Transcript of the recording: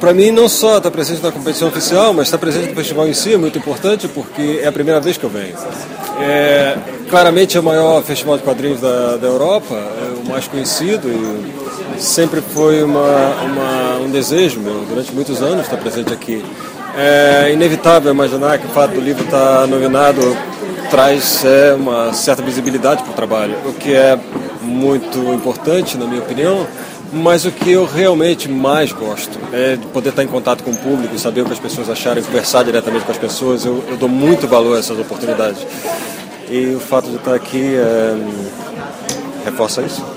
para mim não só estar presente na competição oficial, mas estar presente no festival em si é muito importante, porque é a primeira vez que eu venho. Claramente é o maior festival de quadrinhos da Europa, é o mais conhecido, e sempre foi um desejo meu, durante muitos anos, estar presente aqui. É inevitável imaginar que o fato do livro estar nominado traz uma certa visibilidade para o trabalho, o que é muito importante, na minha opinião, mas o que eu realmente mais gosto é de poder estar em contato com o público, saber o que as pessoas acharem, conversar diretamente com as pessoas. Eu dou muito valor a essas oportunidades. E o fato de estar aqui reforça isso.